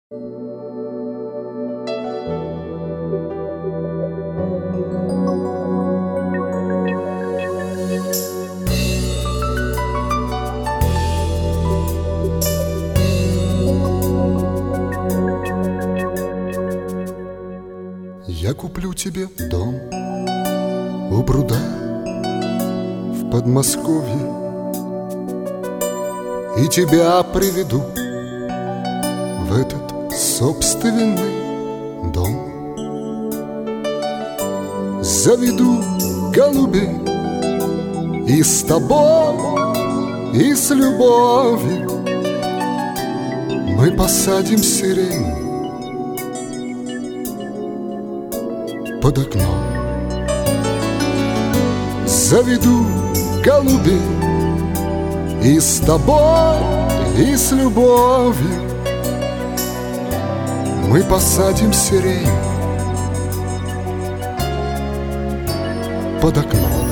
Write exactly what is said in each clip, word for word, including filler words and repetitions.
Я куплю тебе дом у пруда в Подмосковье и тебя приведу в этот собственный дом. Заведу голубей и с тобой, и с любовью мы посадим сирень под окном. Заведу голубей и с тобой, и с любовью мы посадим сирень под окном.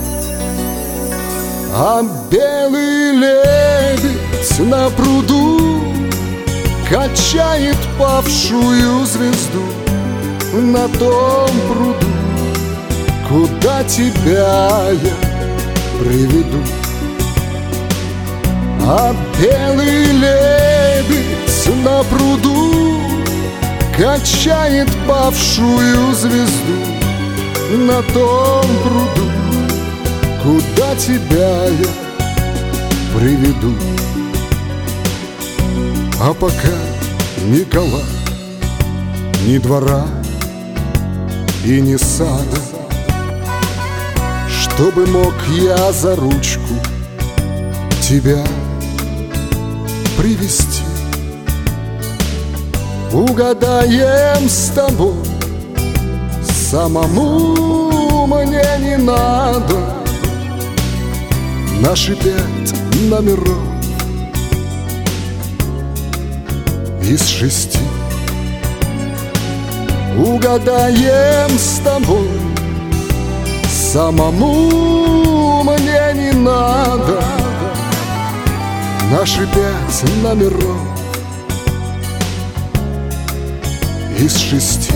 А белый лебедь на пруду качает павшую звезду на том пруду, куда тебя я приведу. А белый лебедь на пруду качает павшую звезду на том пруду, куда тебя я приведу. А пока ни кола, ни двора и ни сада, чтобы мог я за ручку тебя привести, угадаем с тобой, самому мне не надо наши пять номеров из шести. Угадаем с тобой, самому мне не надо наши пять номеров из шести.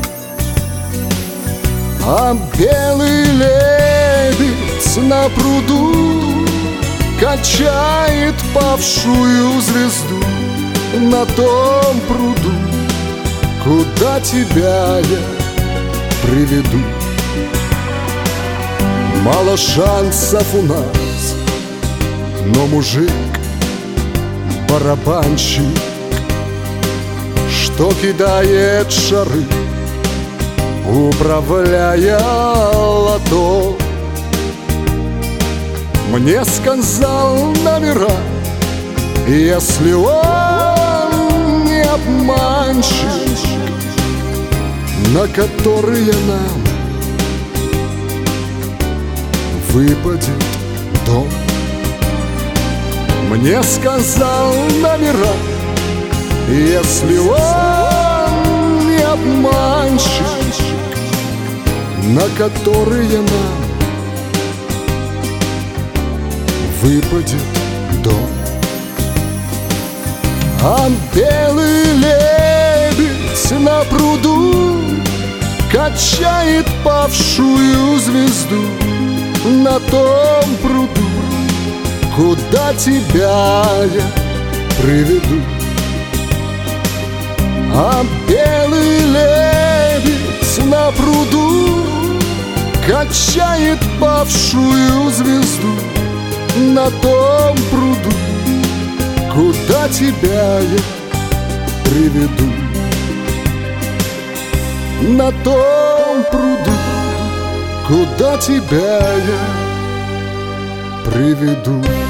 А белый лебедь на пруду качает павшую звезду на том пруду, куда тебя я приведу. Мало шансов у нас, но мужик барабанщик, что кидает шары, управляя лото, мне сказал номера, если он не обманщик, на которые нам выпадет дом. Мне сказал номера, если он не обманщик, на которые нам выпадет дом. А белый лебедь на пруду качает павшую звезду на том пруду, куда тебя я приведу. А белый лебедь на пруду качает павшую звезду на том пруду, куда тебя я приведу. На том пруду, куда тебя я приведу.